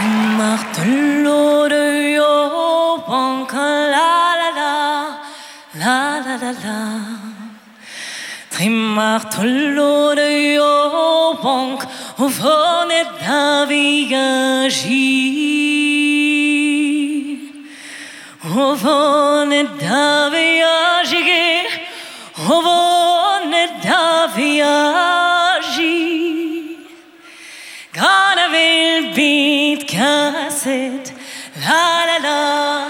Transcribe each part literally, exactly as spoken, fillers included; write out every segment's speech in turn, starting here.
Martello de yo, banca la la la, la la la la. Trimartello de yo, banca, au fond et la viaggi. Au fond et la viaggi, au fond et la viaggi. Gonna will beat cassette, la la la.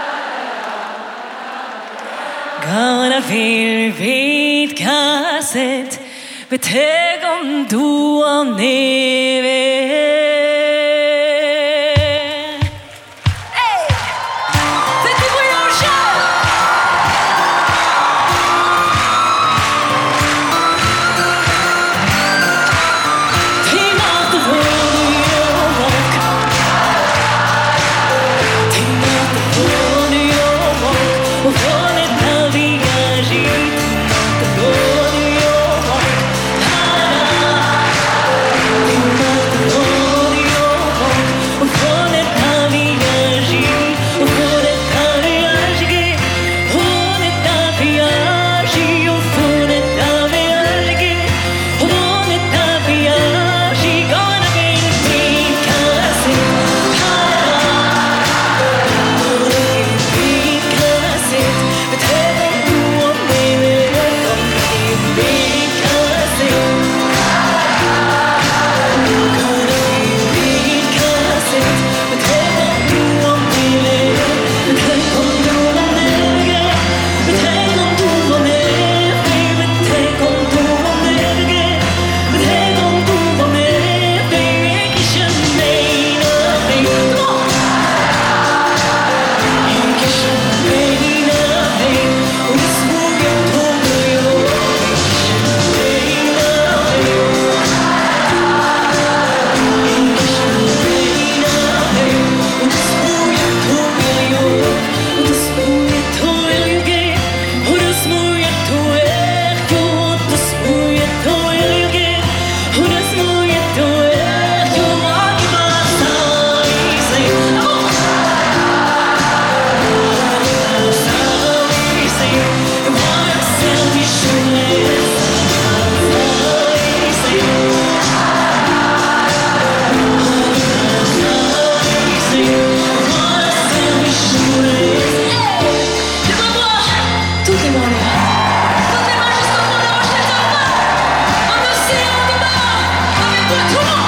Gonna will beat cassette, but take on do on neve. Come on!